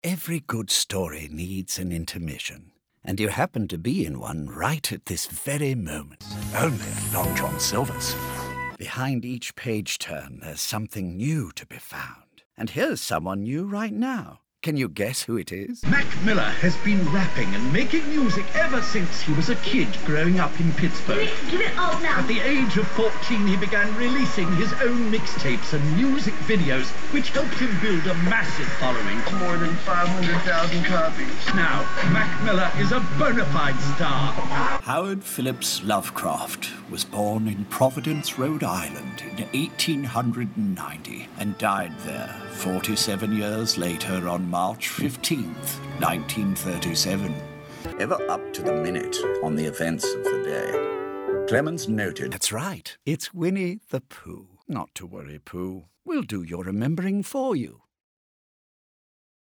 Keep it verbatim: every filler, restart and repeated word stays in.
Every good story needs an intermission, and you happen to be in one right at this very moment. Only at Long John Silver's. Behind each page turn, there's something new to be found. And here's someone new right now. Can you guess who it is? Mac Miller has been rapping and making music ever since he was a kid growing up in Pittsburgh. Give it up now. At the age of fourteen, he began releasing his own mixtapes and music videos, which helped him build a massive following. More than five hundred thousand copies. Now, Mac Miller is a bona fide star. Howard Phillips Lovecraft was born in Providence, Rhode Island in eighteen ninety and died there forty-seven years later on March fifteenth, nineteen thirty-seven. Ever up to the minute on the events of the day, Clemens noted... That's right, it's Winnie the Pooh. Not to worry, Pooh. We'll do your remembering for you.